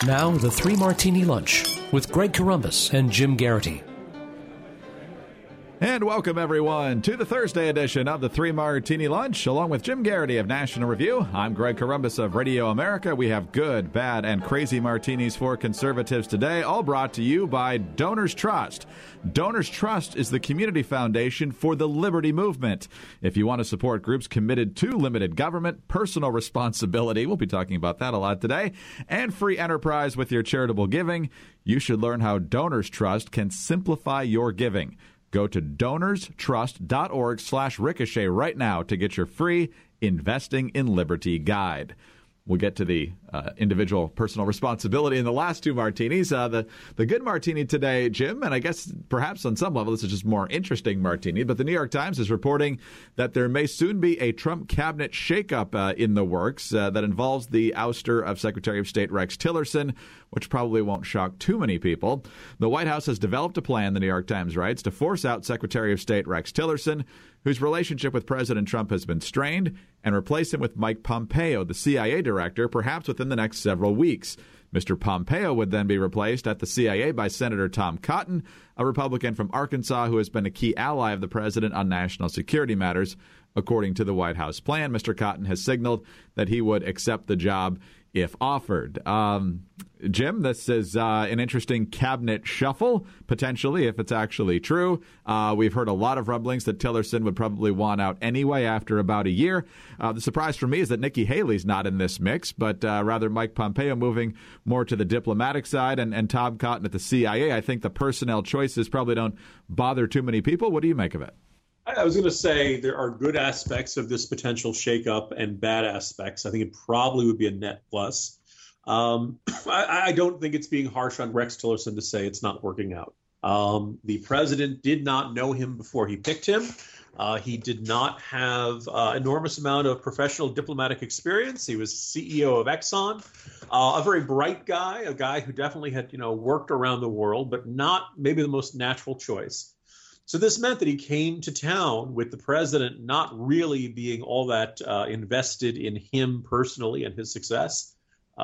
Now, the Three Martini Lunch with Greg Corombos and Jim Garrity. And welcome, everyone, to the Thursday edition of the Three Martini Lunch. Along with Jim Garrity of National Review, I'm Greg Corombos of Radio America. We have good, bad, and crazy martinis for conservatives today, all brought to you by Donors Trust. Donors Trust is the community foundation for the liberty movement. If you want to support groups committed to limited government, personal responsibility, we'll be talking about that a lot today, and free enterprise with your charitable giving, you should learn how Donors Trust can simplify your giving. Go to donorstrust.org/ricochet right now to get your free Investing in Liberty guide. We'll get to the individual personal responsibility in the last two martinis. The good martini today, Jim, and I guess perhaps on some level this is just more interesting martini, but the New York Times is reporting that there may soon be a Trump cabinet shakeup in the works that involves the ouster of Secretary of State Rex Tillerson, which probably won't shock too many people. The White House has developed a plan, the New York Times writes, to force out Secretary of State Rex Tillerson, whose relationship with President Trump has been strained, and replace him with Mike Pompeo, the CIA director, perhaps within the next several weeks. Mr. Pompeo would then be replaced at the CIA by Senator Tom Cotton, a Republican from Arkansas who has been a key ally of the president on national security matters. According to the White House plan, Mr. Cotton has signaled that he would accept the job if offered. Jim, this is an interesting cabinet shuffle, potentially, if it's actually true. We've heard a lot of rumblings that Tillerson would probably want out anyway after about a year. The surprise for me is that Nikki Haley's not in this mix, but rather Mike Pompeo moving more to the diplomatic side and Tom Cotton at the CIA. I think the personnel choices probably don't bother too many people. What do you make of it? I was going to say there are good aspects of this potential shakeup and bad aspects. I think it probably would be a net plus. I don't think it's being harsh on Rex Tillerson to say it's not working out. The president did not know him before he picked him. He did not have enormous amount of professional diplomatic experience. He was CEO of Exxon, a very bright guy, a guy who definitely had worked around the world, but not maybe the most natural choice. So this meant that he came to town with the president not really being all that invested in him personally and his success,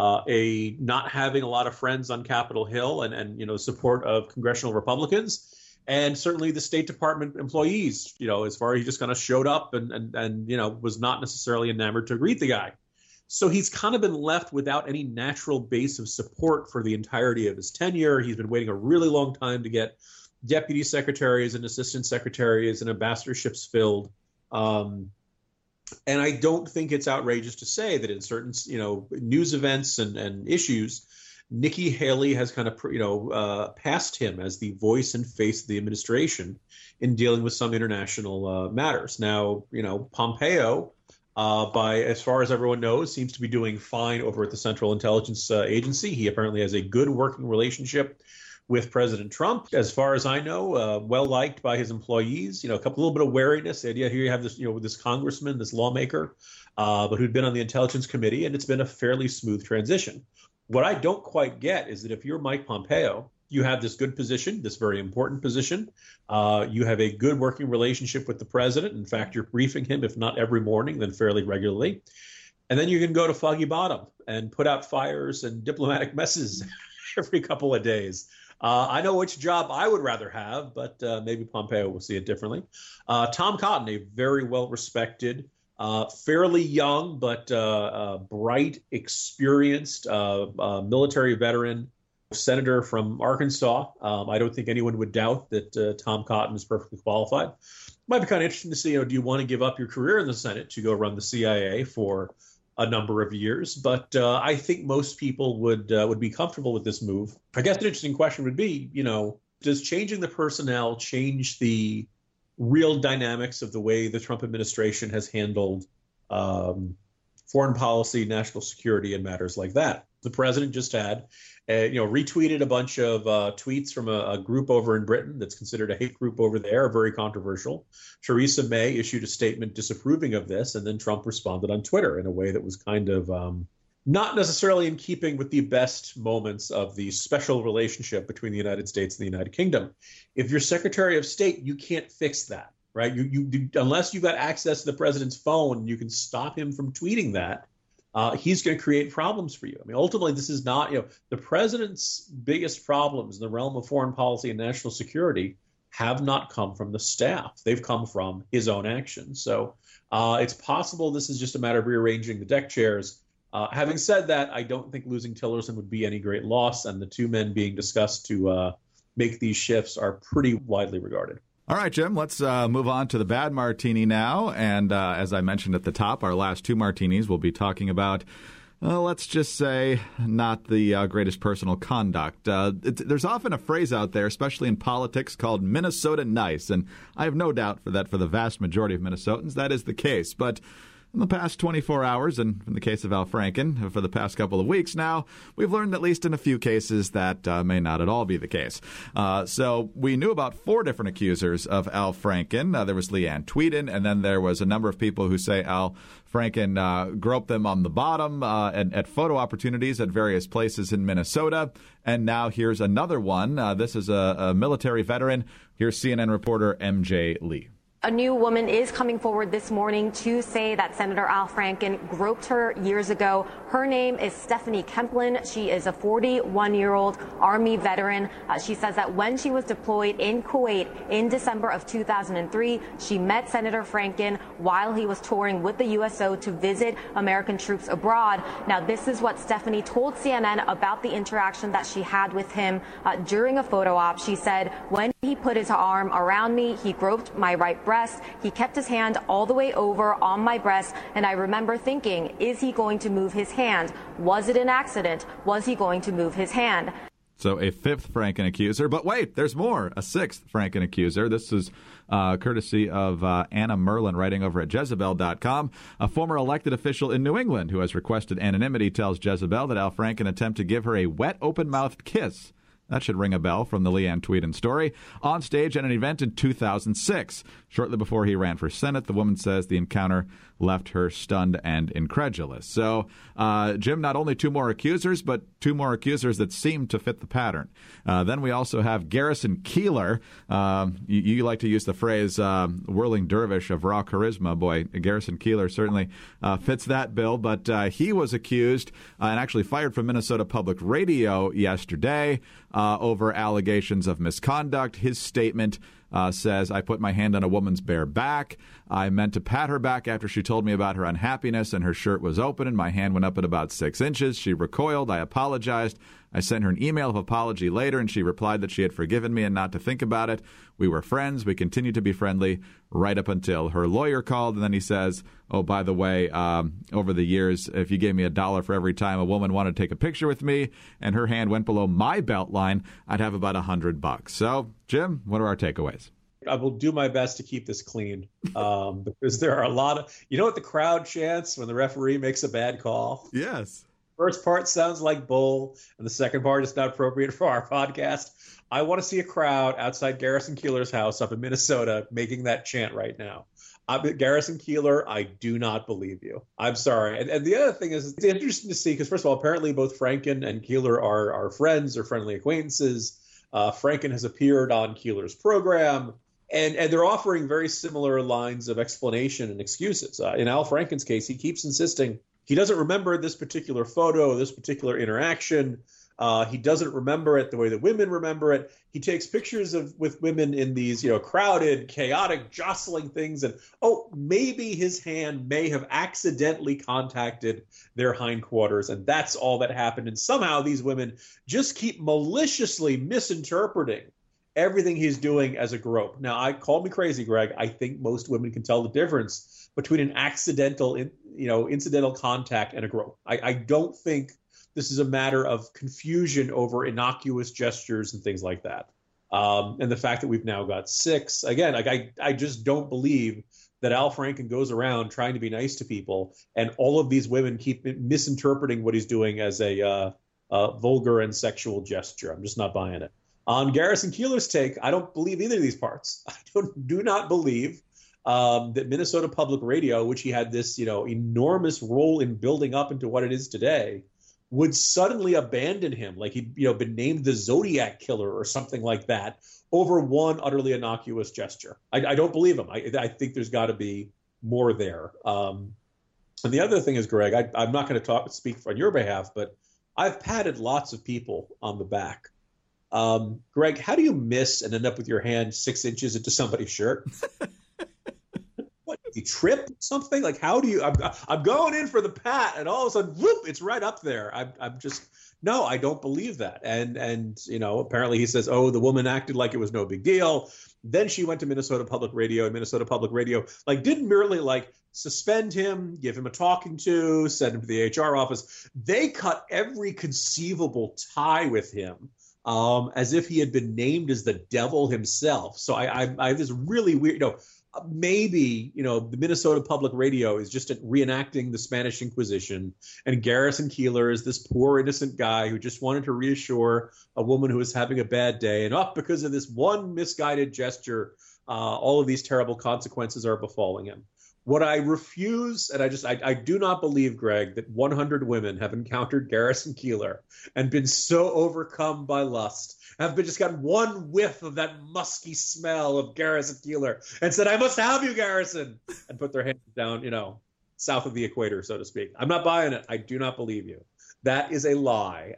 not having a lot of friends on Capitol Hill and support of congressional Republicans, and certainly the State Department employees, as far as he just kind of showed up and was not necessarily enamored to greet the guy. So he's kind of been left without any natural base of support for the entirety of his tenure. He's been waiting a really long time to get deputy secretaries and assistant secretaries and ambassadorships filled. And I don't think it's outrageous to say that in certain, news events and issues, Nikki Haley has kind of, passed him as the voice and face of the administration in dealing with some international matters. Now, Pompeo, as far as everyone knows, seems to be doing fine over at the Central Intelligence Agency. He apparently has a good working relationship with President Trump, as far as I know, well liked by his employees. A little bit of wariness. The idea here you have this, this congressman, this lawmaker, but who'd been on the Intelligence Committee, and it's been a fairly smooth transition. What I don't quite get is that if you're Mike Pompeo, you have this good position, this very important position. You have a good working relationship with the president. In fact, you're briefing him, if not every morning, then fairly regularly. And then you can go to Foggy Bottom and put out fires and diplomatic messes every couple of days. I know which job I would rather have, but maybe Pompeo will see it differently. Tom Cotton, a very well-respected, fairly young but bright, experienced military veteran, senator from Arkansas. I don't think anyone would doubt that Tom Cotton is perfectly qualified. Might be kind of interesting to see, do you want to give up your career in the Senate to go run the CIA for a number of years, but I think most people would be comfortable with this move. I guess an interesting question would be, does changing the personnel change the real dynamics of the way the Trump administration has handled foreign policy, national security, and matters like that? The president just had, retweeted a bunch of tweets from a group over in Britain that's considered a hate group over there, very controversial. Theresa May issued a statement disapproving of this, and then Trump responded on Twitter in a way that was kind of not necessarily in keeping with the best moments of the special relationship between the United States and the United Kingdom. If you're Secretary of State, you can't fix that, right? You unless you've got access to the president's phone, you can stop him from tweeting that. he's going to create problems for you. I mean, ultimately, this is not, the president's biggest problems in the realm of foreign policy and national security have not come from the staff. They've come from his own actions. So it's possible this is just a matter of rearranging the deck chairs. Having said that, I don't think losing Tillerson would be any great loss, and the two men being discussed to make these shifts are pretty widely regarded. All right, Jim, let's move on to the bad martini now. And as I mentioned at the top, our last two martinis we'll be talking about, let's just say, not the greatest personal conduct. There's often a phrase out there, especially in politics, called Minnesota nice. And I have no doubt for the vast majority of Minnesotans, that is the case. But in the past 24 hours, and in the case of Al Franken, for the past couple of weeks now, we've learned at least in a few cases that may not at all be the case. So we knew about 4 different accusers of Al Franken. There was Leanne Tweeden, and then there was a number of people who say Al Franken groped them on the bottom at photo opportunities at various places in Minnesota. And now here's another one. This is a military veteran. Here's CNN reporter MJ Lee. A new woman is coming forward this morning to say that Senator Al Franken groped her years ago. Her name is Stephanie Kemplin. She is a 41-year-old Army veteran. She says that when she was deployed in Kuwait in December of 2003, she met Senator Franken while he was touring with the USO to visit American troops abroad. Now, this is what Stephanie told CNN about the interaction that she had with him during a photo op. She said, when he put his arm around me, he groped my right breast. He kept his hand all the way over on my breast, and I remember thinking, is he going to move his hand? Was it an accident? Was he going to move his hand? So a 5th Franken accuser. But wait, there's more. A 6th Franken accuser. This is courtesy of Anna Merlin, writing over at Jezebel.com. A former elected official in New England who has requested anonymity tells Jezebel that Al Franken attempted to give her a wet, open-mouthed kiss. That should ring a bell from the Leanne Tweeden story. On stage at an event in 2006. Shortly before he ran for Senate, the woman says the encounter left her stunned and incredulous. So, Jim, not only 2 more accusers, but 2 more accusers that seem to fit the pattern. Then we also have Garrison Keillor. You like to use the phrase whirling dervish of raw charisma. Boy, Garrison Keillor certainly fits that bill. But he was accused and actually fired from Minnesota Public Radio yesterday over allegations of misconduct. His statement says, I put my hand on a woman's bare back. I meant to pat her back after she told me about her unhappiness, and her shirt was open, and my hand went up at about 6 inches. She recoiled. I apologized. I sent her an email of apology later, and she replied that she had forgiven me and not to think about it. We were friends. We continued to be friendly right up until her lawyer called. And then he says, oh, by the way, over the years, if you gave me $1 for every time a woman wanted to take a picture with me and her hand went below my belt line, I'd have about $100. So, Jim, what are our takeaways? I will do my best to keep this clean because there are a lot of, what the crowd chants when the referee makes a bad call? Yes. First part sounds like bull, and the second part is not appropriate for our podcast. I want to see a crowd outside Garrison Keillor's house up in Minnesota making that chant right now. Garrison Keillor, I do not believe you. I'm sorry. And the other thing is, it's interesting to see, because first of all, apparently both Franken and Keillor are friends or friendly acquaintances. Franken has appeared on Keillor's program. And they're offering very similar lines of explanation and excuses. In Al Franken's case, he keeps insisting he doesn't remember this particular photo, this particular interaction. He doesn't remember it the way that women remember it. He takes pictures with women in these, crowded, chaotic, jostling things. And, maybe his hand may have accidentally contacted their hindquarters. And that's all that happened. And somehow these women just keep maliciously misinterpreting everything he's doing as a grope. Now, call me crazy, Greg. I think most women can tell the difference between an accidental, incidental contact and a grope. I don't think this is a matter of confusion over innocuous gestures and things like that. And the fact that we've now got 6, again, I just don't believe that Al Franken goes around trying to be nice to people, and all of these women keep misinterpreting what he's doing as a vulgar and sexual gesture. I'm just not buying it. On Garrison Keillor's take, I don't believe either of these parts. I do not believe that Minnesota Public Radio, which he had this, enormous role in building up into what it is today, would suddenly abandon him, like he'd, been named the Zodiac Killer or something like that, over one utterly innocuous gesture. I don't believe him. I think there's got to be more there. And the other thing is, Greg, I'm not going to speak on your behalf, but I've patted lots of people on the back. Greg, how do you miss and end up with your hand 6 inches into somebody's shirt? What, you trip something? Like, how do you? I'm going in for the pat, and all of a sudden, whoop! It's right up there. I'm just no, I don't believe that. And apparently he says, oh, the woman acted like it was no big deal. Then she went to Minnesota Public Radio, and Minnesota Public Radio didn't merely suspend him, give him a talking to, send him to the HR office. They cut every conceivable tie with him, as if he had been named as the devil himself. So I have this really weird, maybe, the Minnesota Public Radio is just reenacting the Spanish Inquisition, and Garrison Keillor is this poor innocent guy who just wanted to reassure a woman who was having a bad day, and because of this one misguided gesture, all of these terrible consequences are befalling him. What I refuse, and I do not believe, Greg, that 100 women have encountered Garrison Keillor and been so overcome by lust, have just gotten one whiff of that musky smell of Garrison Keillor and said, I must have you, Garrison, and put their hands down, south of the equator, so to speak. I'm not buying it. I do not believe you. That is a lie.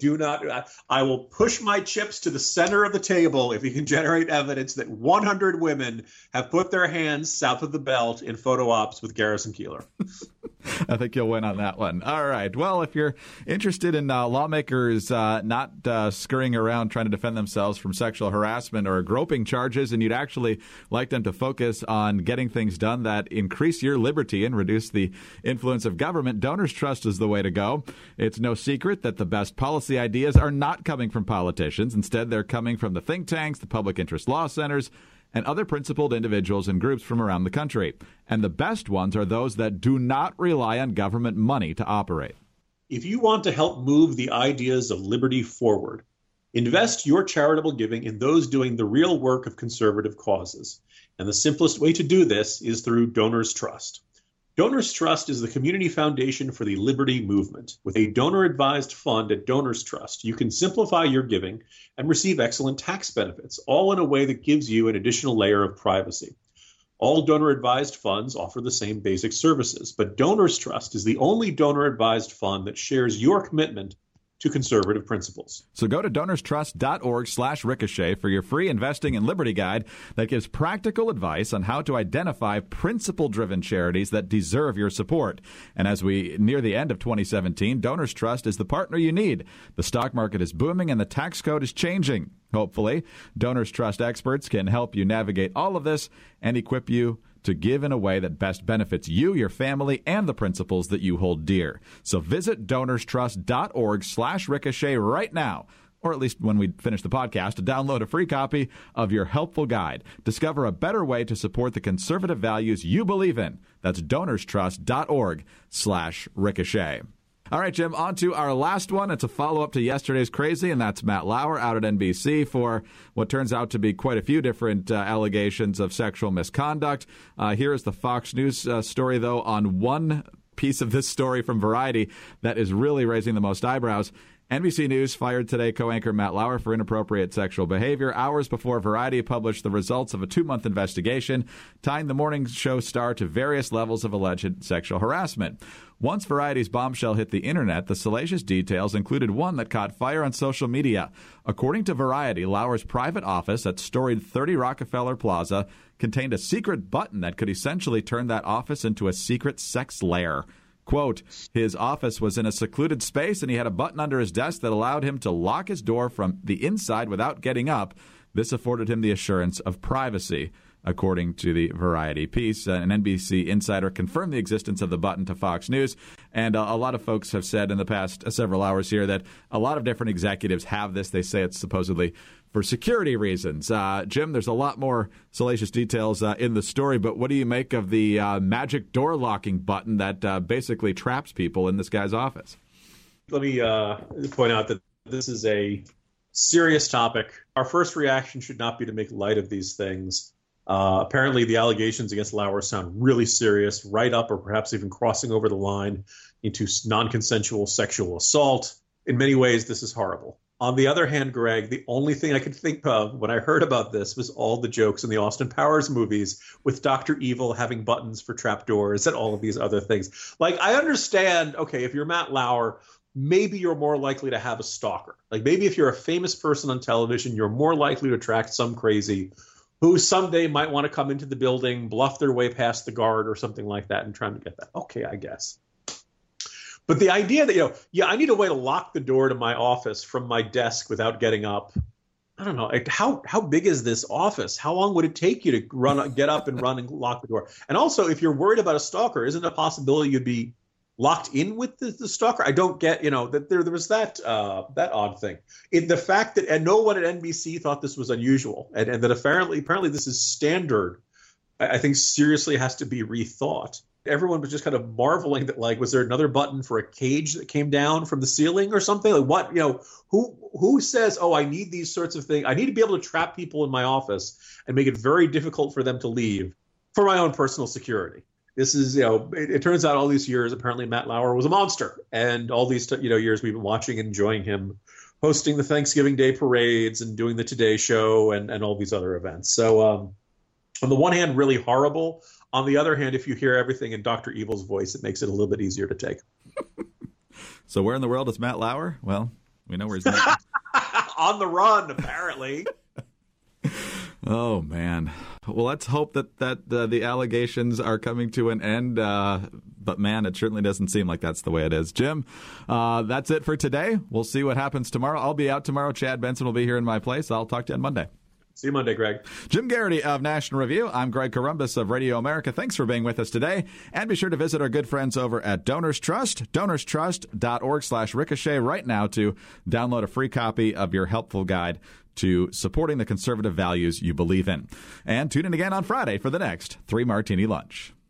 I will push my chips to the center of the table if you can generate evidence that 100 women have put their hands south of the belt in photo ops with Garrison Keillor. I think you'll win on that one. All right. Well, if you're interested in lawmakers not scurrying around trying to defend themselves from sexual harassment or groping charges, and you'd actually like them to focus on getting things done that increase your liberty and reduce the influence of government, Donors Trust is the way to go. It's no secret that the best policy ideas are not coming from politicians. Instead, they're coming from the think tanks, the public interest law centers, and other principled individuals and groups from around the country. And the best ones are those that do not rely on government money to operate. If you want to help move the ideas of liberty forward, invest your charitable giving in those doing the real work of conservative causes. And the simplest way to do this is through Donors Trust. Donors Trust is the community foundation for the liberty movement. With a donor-advised fund at Donors Trust, you can simplify your giving and receive excellent tax benefits, all in a way that gives you an additional layer of privacy. All donor-advised funds offer the same basic services, but Donors Trust is the only donor-advised fund that shares your commitment to conservative principles. So go to donorstrust.org/ricochet for your free Investing in Liberty guide that gives practical advice on how to identify principle-driven charities that deserve your support. And as we near the end of 2017, Donors Trust is the partner you need. The stock market is booming and the tax code is changing. Hopefully, Donors Trust experts can help you navigate all of this and equip you to give in a way that best benefits you, your family, and the principles that you hold dear. So visit donorstrust.org/ricochet right now, or at least when we finish the podcast, to download a free copy of your helpful guide. Discover a better way to support the conservative values you believe in. That's donorstrust.org/ricochet. All right, Jim, on to our last one. It's a follow-up to yesterday's crazy, and that's Matt Lauer out at NBC for what turns out to be quite a few different allegations of sexual misconduct. Here is the Fox News story, though, on one piece of this story from Variety that is really raising the most eyebrows. NBC News fired today co-anchor Matt Lauer for inappropriate sexual behavior hours before Variety published the results of a 2-month investigation tying the morning show star to various levels of alleged sexual harassment. Once Variety's bombshell hit the internet, the salacious details included one that caught fire on social media. According to Variety, Lauer's private office at storied 30 Rockefeller Plaza contained a secret button that could essentially turn that office into a secret sex lair. Quote, his office was in a secluded space and he had a button under his desk that allowed him to lock his door from the inside without getting up. This afforded him the assurance of privacy, according to the Variety piece. An NBC insider confirmed the existence of the button to Fox News. And a lot of folks have said in the past several hours here that a lot of different executives have this. They say it's supposedly for security reasons. Jim, there's a lot more salacious details in the story, but what do you make of the magic door locking button that basically traps people in this guy's office? Let me point out that this is a serious topic. Our first reaction should not be to make light of these things. Apparently, the allegations against Lauer sound really serious, right up or perhaps even crossing over the line into non-consensual sexual assault. In many ways, this is horrible. On the other hand, Greg, the only thing I could think of when I heard about this was all the jokes in the Austin Powers movies with Dr. Evil having buttons for trapdoors and all of these other things. Like, I understand, okay, if you're Matt Lauer, maybe you're more likely to have a stalker. Like, maybe if you're a famous person on television, you're more likely to attract some crazy who someday might want to come into the building, bluff their way past the guard or something like that and trying to get that. Okay, I guess. But the idea that, I need a way to lock the door to my office from my desk without getting up. I don't know. How big is this office? How long would it take you to get up and run and lock the door? And also, if you're worried about a stalker, isn't it a possibility you'd be locked in with the stalker? I don't get, that there was that odd thing. The fact that, and no one at NBC thought this was unusual, and that apparently this is standard, I think seriously has to be rethought. Everyone was just kind of marveling that, like, was there another button for a cage that came down from the ceiling or something? Like, what, who says, oh, I need these sorts of things. I need to be able to trap people in my office and make it very difficult for them to leave for my own personal security. This is, it turns out all these years, apparently Matt Lauer was a monster. And all these, years we've been watching and enjoying him hosting the Thanksgiving Day parades and doing the Today Show and all these other events. So on the one hand, really horrible. On the other hand, if you hear everything in Dr. Evil's voice, it makes it a little bit easier to take. So where in the world is Matt Lauer? Well, we know where he's at. On the run, apparently. Oh, man. Well, let's hope that the allegations are coming to an end. But, man, it certainly doesn't seem like that's the way it is. Jim, that's it for today. We'll see what happens tomorrow. I'll be out tomorrow. Chad Benson will be here in my place. I'll talk to you on Monday. See you Monday, Greg. Jim Garrity of National Review. I'm Greg Corombos of Radio America. Thanks for being with us today. And be sure to visit our good friends over at Donors Trust, donorstrust.org/ricochet right now to download a free copy of your helpful guide to supporting the conservative values you believe in. And tune in again on Friday for the next 3 Martini Lunch.